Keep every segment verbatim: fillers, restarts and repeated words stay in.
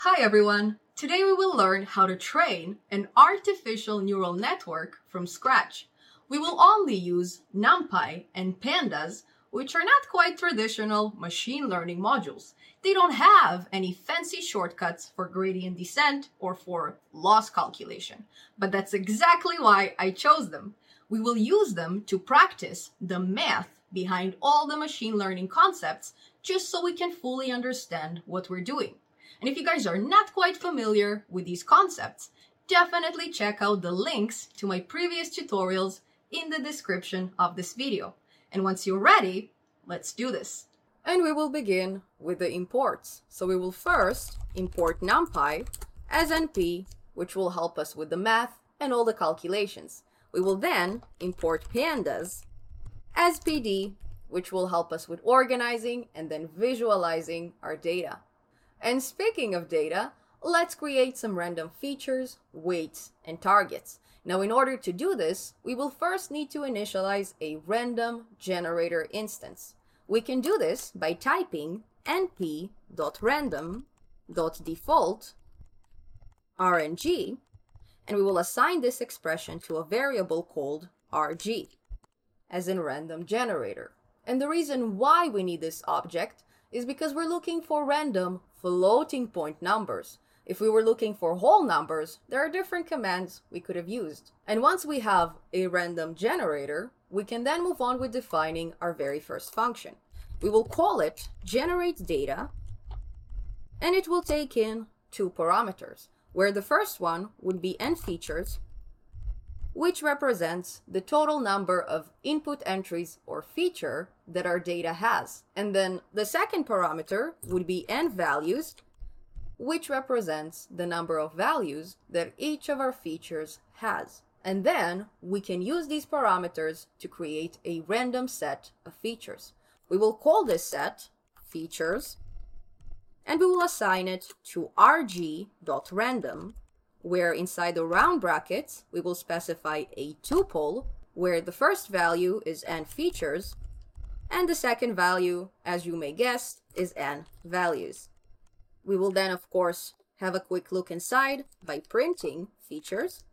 Hi everyone! Today we will learn how to train an artificial neural network from scratch. We will only use NumPy and Pandas, which are not quite traditional machine learning modules. They don't have any fancy shortcuts for gradient descent or for loss calculation, but that's exactly why I chose them. We will use them to practice the math behind all the machine learning concepts just so we can fully understand what we're doing. And if you guys are not quite familiar with these concepts, definitely check out the links to my previous tutorials in the description of this video. And once you're ready, let's do this. And we will begin with the imports. So we will first import NumPy as N P, which will help us with the math and all the calculations. We will then import Pandas as P D, which will help us with organizing and then visualizing our data. And speaking of data, let's create some random features, weights, and targets. Now, in order to do this, we will first need to initialize a random generator instance. We can do this by typing np.random.default rng, and we will assign this expression to a variable called rg, as in random generator. And the reason why we need this object is because we're looking for random floating point numbers. If we were looking for whole numbers, there are different commands we could have used. And once we have a random generator, we can then move on with defining our very first function. We will call it generate data, and it will take in two parameters, where the first one would be nFeatures, which represents the total number of input entries or feature that our data has. And then the second parameter would be nValues, which represents the number of values that each of our features has. And then we can use these parameters to create a random set of features. We will call this set features, and we will assign it to rg.random, where inside the round brackets, we will specify a tuple where the first value is nFeatures, and the second value, as you may guess, is nValues. We will then, of course, have a quick look inside by printing features,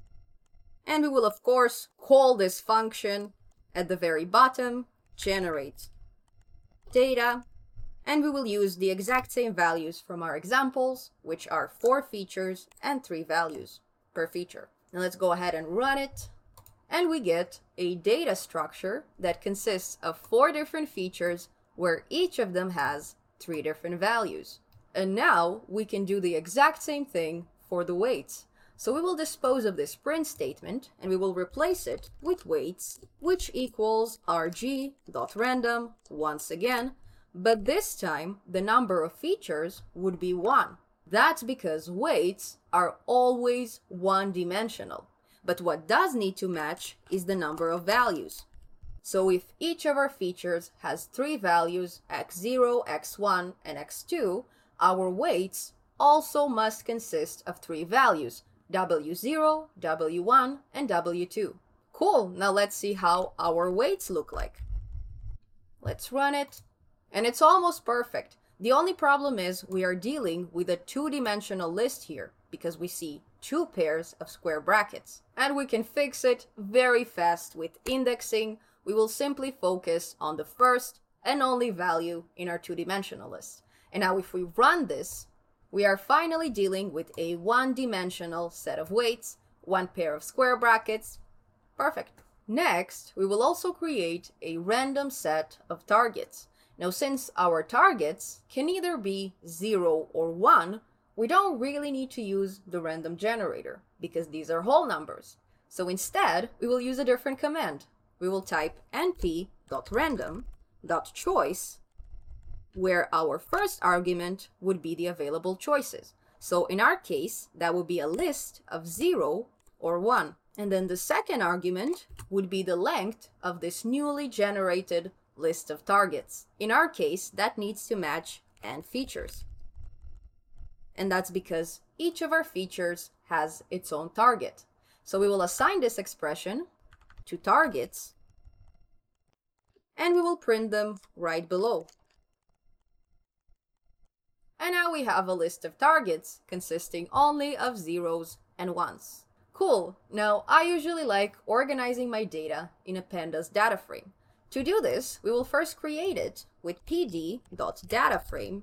and we will, of course, call this function at the very bottom, generate data, and we will use the exact same values from our examples, which are four features and three values per feature. Now let's go ahead and run it, and we get a data structure that consists of four different features where each of them has three different values. And now we can do the exact same thing for the weights. So we will dispose of this print statement, and we will replace it with weights, which equals rg.random once again, but this time the number of features would be one. That's because weights are always one-dimensional. But what does need to match is the number of values. So if each of our features has three values, x zero, x one, and x two, our weights also must consist of three values, w zero, w one, and w two. Cool, now let's see how our weights look like. Let's run it. And it's almost perfect. The only problem is we are dealing with a two-dimensional list here because we see two pairs of square brackets. And we can fix it very fast with indexing. We will simply focus on the first and only value in our two-dimensional list. And now if we run this, we are finally dealing with a one-dimensional set of weights, one pair of square brackets. Perfect. Next, we will also create a random set of targets. Now, since our targets can either be zero or one, we don't really need to use the random generator because these are whole numbers. So instead, we will use a different command. We will type np.random.choice, where our first argument would be the available choices. So in our case, that would be a list of zero or one. And then the second argument would be the length of this newly generated list of targets. In our case, that needs to match nFeatures. And that's because each of our features has its own target. So we will assign this expression to targets, and we will print them right below. And now we have a list of targets consisting only of zeros and ones. Cool. Now, I usually like organizing my data in a pandas data frame. To do this, we will first create it with pd.dataframe.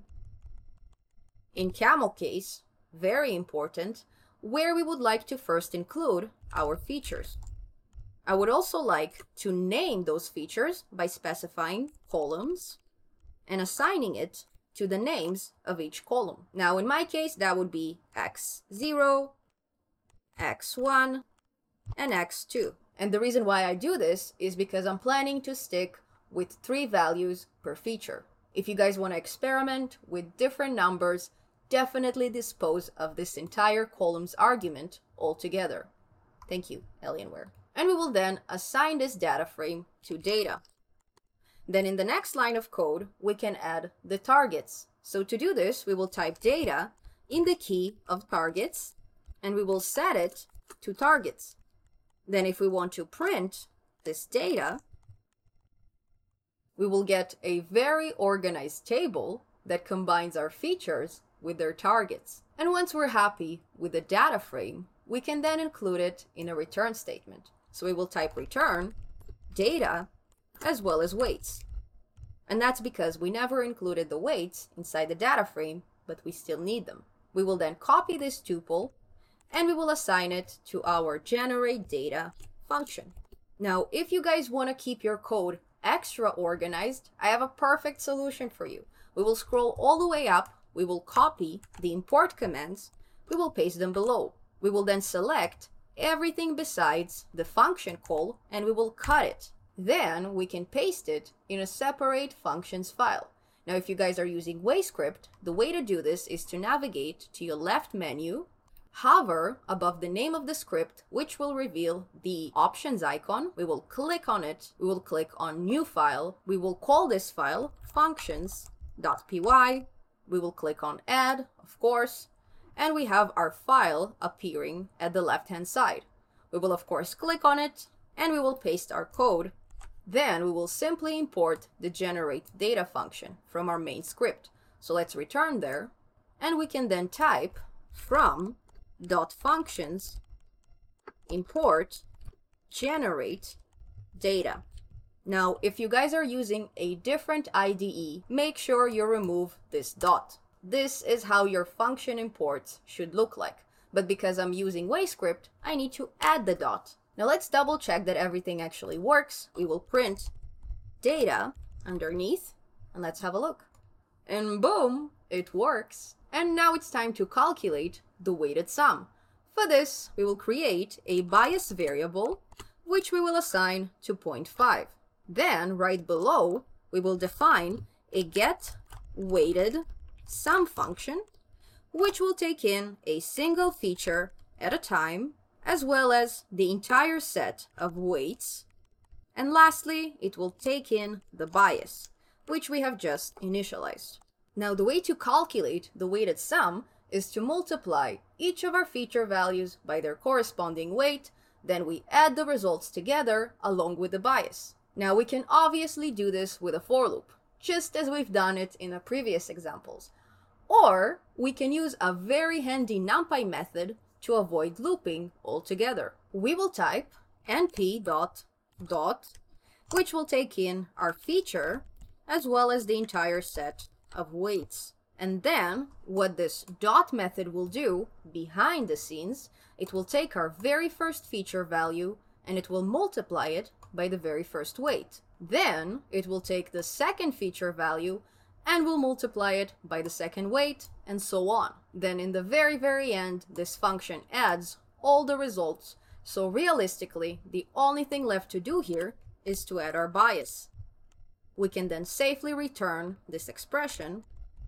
In camel case, very important, where we would like to first include our features. I would also like to name those features by specifying columns and assigning it to the names of each column. Now, in my case, that would be x zero, x one, and x two. And the reason why I do this is because I'm planning to stick with three values per feature. If you guys want to experiment with different numbers, definitely dispose of this entire columns argument altogether. Thank you, Alienware. And we will then assign this data frame to data. Then in the next line of code, we can add the targets. So to do this, we will type data in the key of targets, and we will set it to targets. Then if we want to print this data, we will get a very organized table that combines our features with their targets. And once we're happy with the data frame, we can then include it in a return statement. So we will type return data as well as weights. And that's because we never included the weights inside the data frame, but we still need them. We will then copy this tuple and we will assign it to our generate data function. Now, if you guys want to keep your code extra organized, I have a perfect solution for you. We will scroll all the way up, we will copy the import commands, we will paste them below. We will then select everything besides the function call and we will cut it. Then we can paste it in a separate functions file. Now, if you guys are using WayScript, the way to do this is to navigate to your left menu, hover above the name of the script, which will reveal the options icon. We will click on it. We will click on new file. We will call this file functions.py. We will click on add, of course, and we have our file appearing at the left-hand side. We will, of course, click on it and we will paste our code. Then we will simply import the generate data function from our main script. So let's return there, and we can then type from dot functions import generate data. Now, if you guys are using a different I D E, make sure you remove this dot. This is how your function imports should look like. But because I'm using WayScript, I need to add the dot. Now let's double check that everything actually works. We will print data underneath, and let's have a look. And boom, it works. And now it's time to calculate the weighted sum. For this, we will create a bias variable, which we will assign to zero point five. Then, right below, we will define a get weighted sum function, which will take in a single feature at a time, as well as the entire set of weights. And lastly, it will take in the bias, which we have just initialized. Now, the way to calculate the weighted sum is to multiply each of our feature values by their corresponding weight, then we add the results together along with the bias. Now, we can obviously do this with a for loop, just as we've done it in the previous examples. Or we can use a very handy NumPy method to avoid looping altogether. We will type np dot dot, which will take in our feature as well as the entire set of weights. And then what this dot method will do behind the scenes, it will take our very first feature value and it will multiply it by the very first weight. Then it will take the second feature value and will multiply it by the second weight, and so on. Then in the very, very end, this function adds all the results. So realistically, the only thing left to do here is to add our bias. We can then safely return this expression,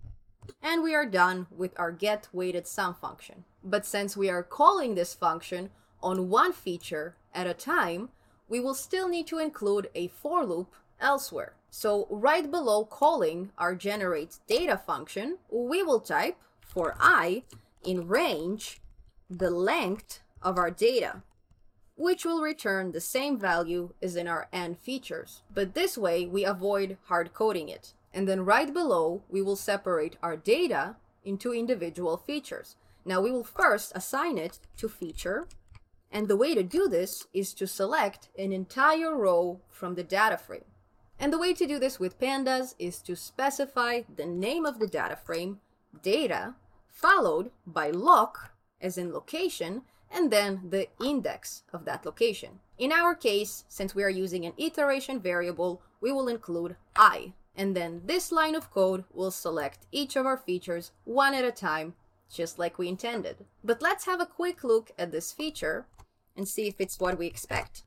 and we are done with our get weighted sum function. But since we are calling this function on one feature at a time, we will still need to include a for loop elsewhere. So right below calling our generate data function, we will type for I in range the length of our data, which will return the same value as in our end features. But this way we avoid hard coding it. And then right below, we will separate our data into individual features. Now we will first assign it to feature, and the way to do this is to select an entire row from the data frame. And the way to do this with pandas is to specify the name of the data frame, data, followed by loc, as in location, and then the index of that location. In our case, since we are using an iteration variable, we will include I, and then this line of code will select each of our features one at a time, just like we intended. But let's have a quick look at this feature and see if it's what we expect.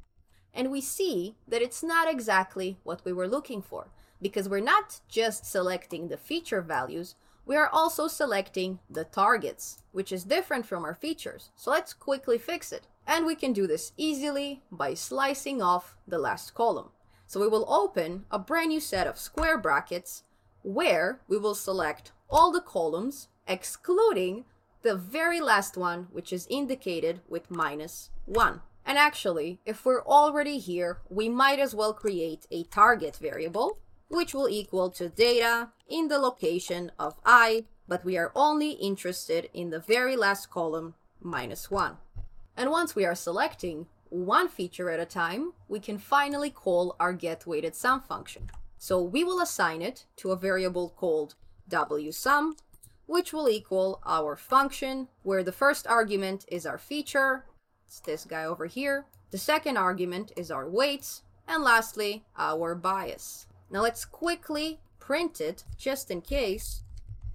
And we see that it's not exactly what we were looking for, because we're not just selecting the feature values, we are also selecting the targets, which is different from our features. So let's quickly fix it. And we can do this easily by slicing off the last column. So we will open a brand new set of square brackets where we will select all the columns, excluding the very last one, which is indicated with minus one. And actually, if we're already here, we might as well create a target variable, which will equal to data in the location of I, but we are only interested in the very last column, minus one. And once we are selecting one feature at a time, we can finally call our getWeightedSum function. So we will assign it to a variable called wsum, which will equal our function, where the first argument is our feature, it's this guy over here, the second argument is our weights, and lastly, our bias. Now let's quickly print it, just in case,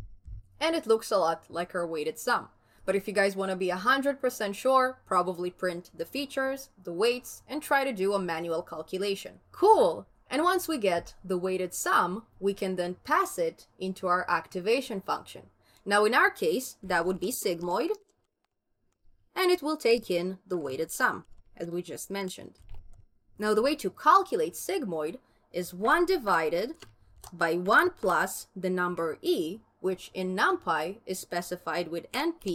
and it looks a lot like our weighted sum. But if you guys want to be one hundred percent sure, probably print the features, the weights, and try to do a manual calculation. Cool! And once we get the weighted sum, we can then pass it into our activation function. Now in our case, that would be sigmoid, and it will take in the weighted sum, as we just mentioned. Now the way to calculate sigmoid is one divided by one plus the number e, which in NumPy is specified with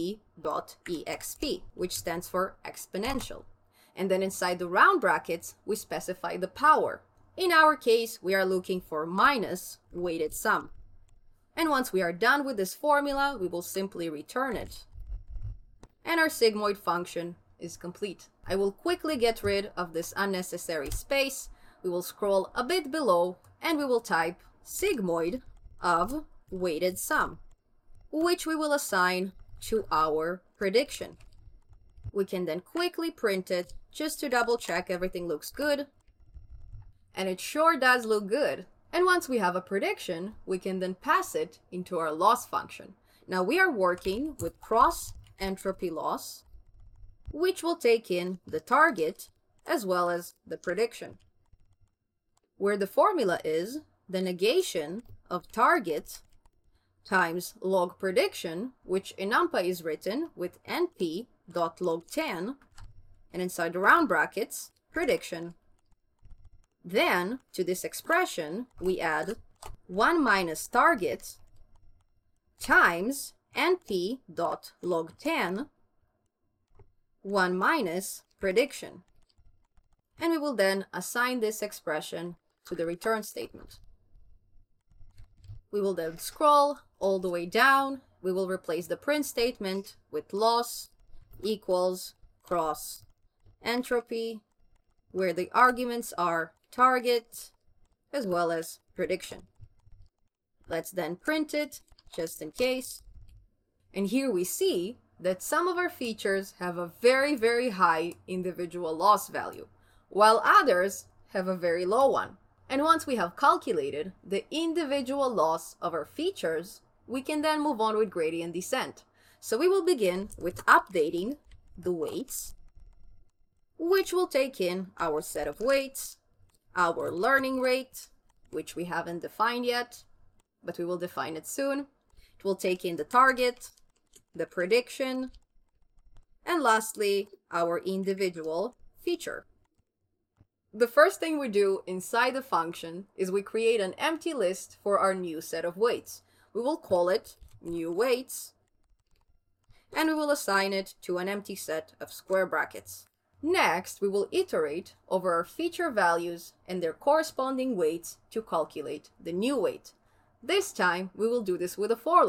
np.exp, which stands for exponential. And then inside the round brackets, we specify the power. In our case, we are looking for minus weighted sum. And once we are done with this formula, we will simply return it. And our sigmoid function is complete. I will quickly get rid of this unnecessary space. We will scroll a bit below and we will type sigmoid of weighted sum, which we will assign to our prediction. We can then quickly print it just to double check everything looks good. And it sure does look good. And once we have a prediction, we can then pass it into our loss function. Now we are working with cross entropy loss, which will take in the target as well as the prediction, where the formula is the negation of target times log prediction, which in NumPy is written with np.log ten, and inside the round brackets, prediction. Then, to this expression, we add one minus target times np.log ten, one minus prediction. And we will then assign this expression to the return statement. We will then scroll all the way down. We will replace the print statement with loss equals cross entropy, where the arguments are target as well as prediction. Let's then print it just in case. And here we see that some of our features have a very, very high individual loss value, while others have a very low one. And once we have calculated the individual loss of our features, we can then move on with gradient descent. So we will begin with updating the weights, which will take in our set of weights, our learning rate, which we haven't defined yet, but we will define it soon. It will take in the target, the prediction, and lastly, our individual feature. The first thing we do inside the function is we create an empty list for our new set of weights. We will call it new weights, and we will assign it to an empty set of square brackets. Next, we will iterate over our feature values and their corresponding weights to calculate the new weight. This time, we will do this with a for loop.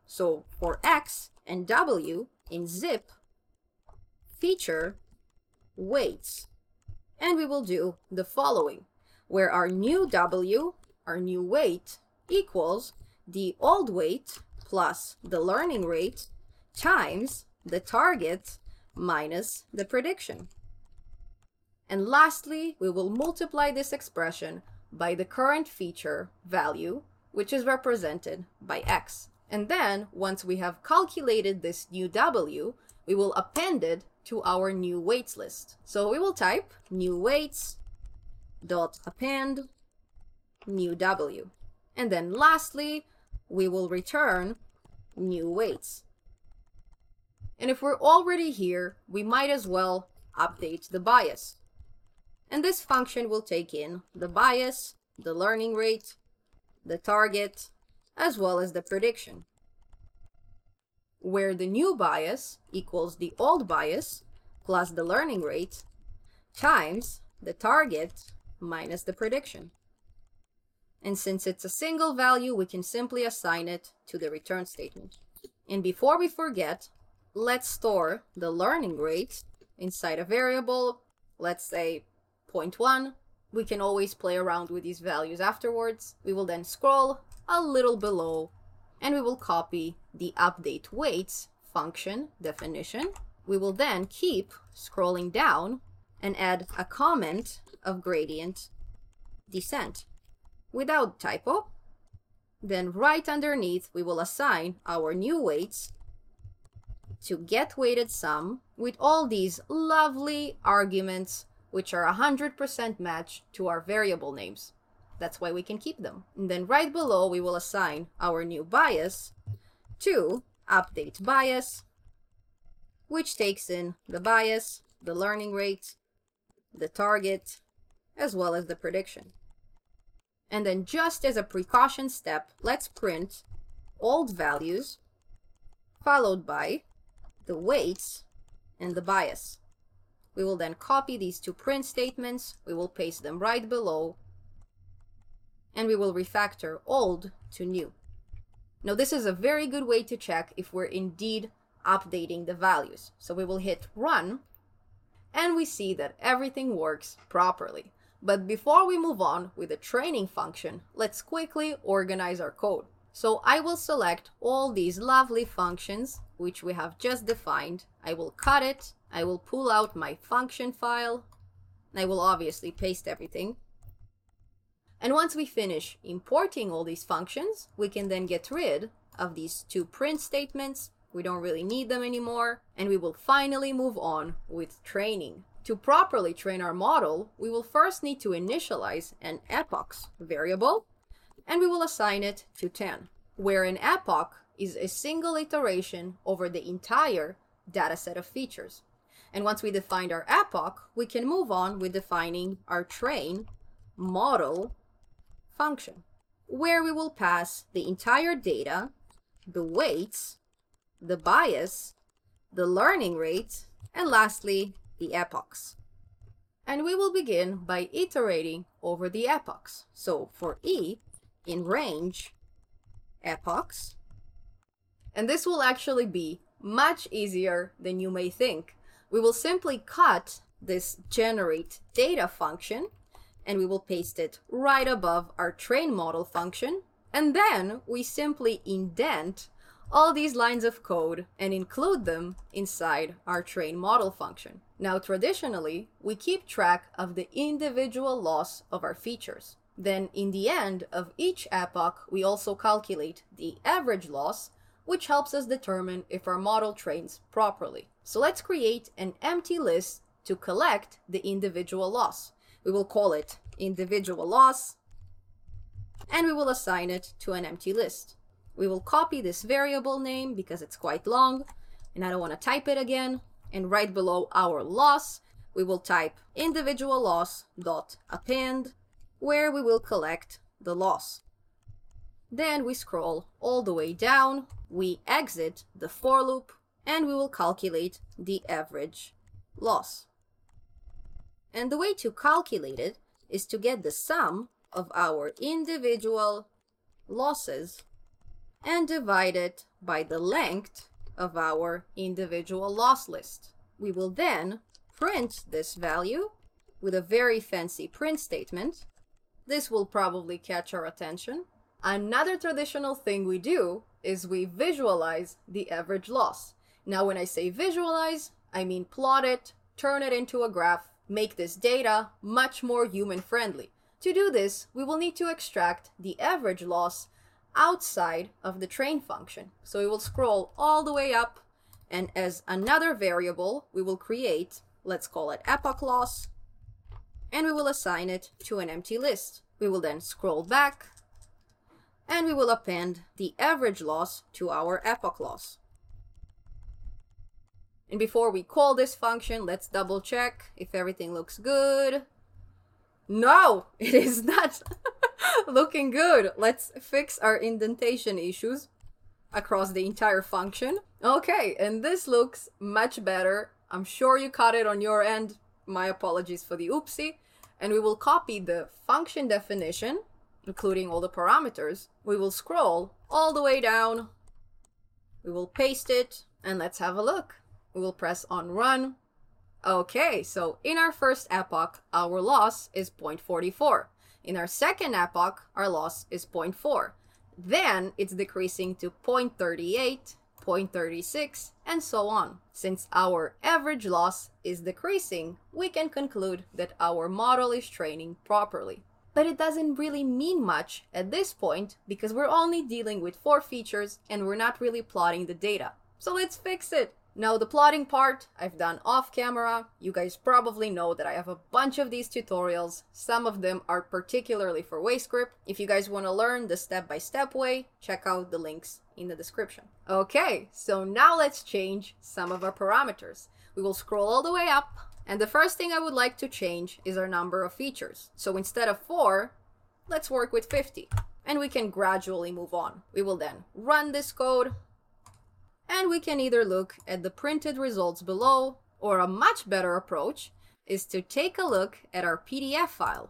So for X and W in zip, feature weights. And we will do the following, where our new W, our new weight, equals the old weight plus the learning rate times the target minus the prediction. And lastly, we will multiply this expression by the current feature value, which is represented by X. And then, once we have calculated this new W, we will append it to our new weights list. So we will type new weights dot append new W. And then lastly, we will return new weights. And if we're already here, we might as well update the bias. And this function will take in the bias, the learning rate, the target, as well as the prediction, where the new bias equals the old bias plus the learning rate times the target minus the prediction. And since it's a single value, we can simply assign it to the return statement. And before we forget, let's store the learning rate inside a variable, let's say zero point one. We can always play around with these values afterwards. We will then scroll a little below and we will copy the update weights function definition. We will then keep scrolling down and add a comment of gradient descent without typo. Then right underneath, we will assign our new weights to get weighted sum with all these lovely arguments, which are one hundred percent matched to our variable names. That's why we can keep them. And then right below, we will assign our new bias to update bias, which takes in the bias, the learning rate, the target, as well as the prediction. And then just as a precaution step, let's print old values followed by the weights and the bias. We will then copy these two print statements, we will paste them right below, and we will refactor old to new. Now this is a very good way to check if we're indeed updating the values. So we will hit run, and we see that everything works properly. But before we move on with the training function, let's quickly organize our code. So I will select all these lovely functions, which we have just defined. I will cut it. I will pull out my function file. And I will obviously paste everything. And once we finish importing all these functions, we can then get rid of these two print statements. We don't really need them anymore. And we will finally move on with training. To properly train our model, we will first need to initialize an epochs variable, and we will assign it to ten, where an epoch is a single iteration over the entire dataset of features. And once we defined our epoch, we can move on with defining our train model function, where we will pass the entire data, the weights, the bias, the learning rate, and lastly, the epochs. And we will begin by iterating over the epochs. So for E, in range, epochs, and this will actually be much easier than you may think. We will simply cut this generate data function, and we will paste it right above our train model function, and then we simply indent all these lines of code and include them inside our train model function. Now, traditionally, we keep track of the individual loss of our features. Then in the end of each epoch, we also calculate the average loss, which helps us determine if our model trains properly. So let's create an empty list to collect the individual loss. We will call it individual loss, and we will assign it to an empty list. We will copy this variable name because it's quite long, and I don't want to type it again. And right below our loss, we will type individual loss dot append, where we will collect the loss. Then we scroll all the way down, we exit the for loop, and we will calculate the average loss. And the way to calculate it is to get the sum of our individual losses and divide it by the length of our individual loss list. We will then print this value with a very fancy print statement. This will probably catch our attention. Another traditional thing we do is we visualize the average loss. Now, when I say visualize, I mean plot it, turn it into a graph, make this data much more human-friendly. To do this, we will need to extract the average loss outside of the train function. So we will scroll all the way up, and as another variable, we will create, let's call it epoch loss, and we will assign it to an empty list. We will then scroll back, and we will append the average loss to our epoch loss. And before we call this function, let's double check if everything looks good. No, it is not looking good. Let's fix our indentation issues across the entire function. Okay, and this looks much better. I'm sure you caught it on your end. My apologies for the oopsie. And we will copy the function definition, including all the parameters. We will scroll all the way down. We will paste it, and let's have a look. We will press on run. Okay, so in our first epoch, our loss is zero point four four. In our second epoch, our loss is zero point four. Then it's decreasing to zero point three eight, zero point three six, and so on. Since our average loss is decreasing, we can conclude that our model is training properly. But it doesn't really mean much at this point because we're only dealing with four features and we're not really plotting the data. So let's fix it. Now, the plotting part I've done off camera. You guys probably know that I have a bunch of these tutorials. Some of them are particularly for WaveScript. If you guys want to learn the step-by-step way, check out the links in the description. Okay, so now let's change some of our parameters. We will scroll all the way up, and the first thing I would like to change is our number of features. So instead of four, let's work with fifty, and we can gradually move on. We will then run this code, and we can either look at the printed results below, or a much better approach is to take a look at our P D F file.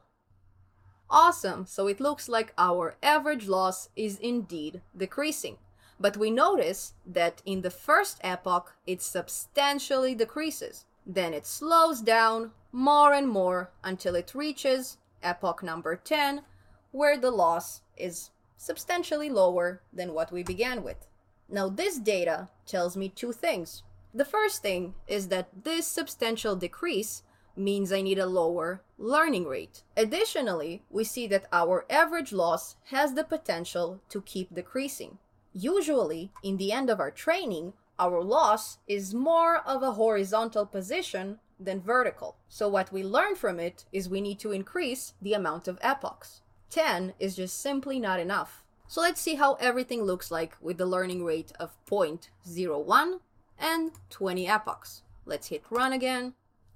Awesome, so it looks like our average loss is indeed decreasing. But we notice that in the first epoch, it substantially decreases. Then it slows down more and more until it reaches epoch number ten, where the loss is substantially lower than what we began with. Now, this data tells me two things. The first thing is that this substantial decrease means I need a lower learning rate. Additionally, we see that our average loss has the potential to keep decreasing. Usually, in the end of our training, our loss is more of a horizontal position than vertical. So what we learn from it is we need to increase the amount of epochs. ten is just simply not enough. So let's see how everything looks like with the learning rate of zero point zero one and twenty epochs. Let's hit run again.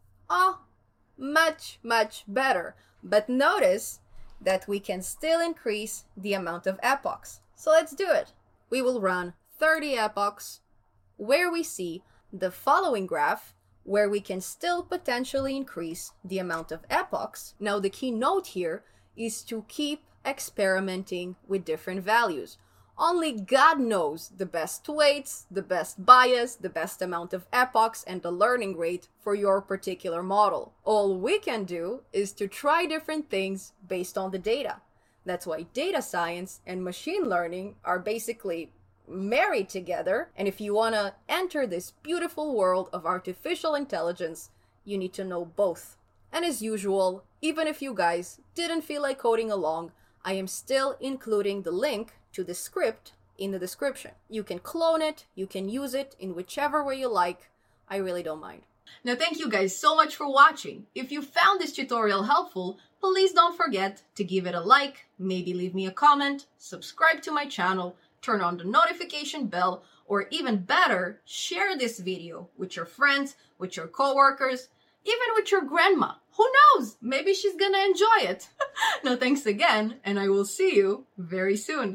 Oh, much, much better. But notice that we can still increase the amount of epochs. So let's do it. We will run thirty epochs, where we see the following graph, where we can still potentially increase the amount of epochs. Now, the key note here is to keep experimenting with different values. Only God knows the best weights, the best bias, the best amount of epochs, and the learning rate for your particular model. All we can do is to try different things based on the data. That's why data science and machine learning are basically married together. And if you want to enter this beautiful world of artificial intelligence, you need to know both. And as usual, even if you guys didn't feel like coding along, I am still including the link to the script in the description. You can clone it, you can use it in whichever way you like. I really don't mind. Now, thank you guys so much for watching. If you found this tutorial helpful, please don't forget to give it a like, maybe leave me a comment, subscribe to my channel, turn on the notification bell, or even better, share this video with your friends, with your coworkers, even with your grandma. Who knows? Maybe she's gonna enjoy it. No, thanks again, and I will see you very soon.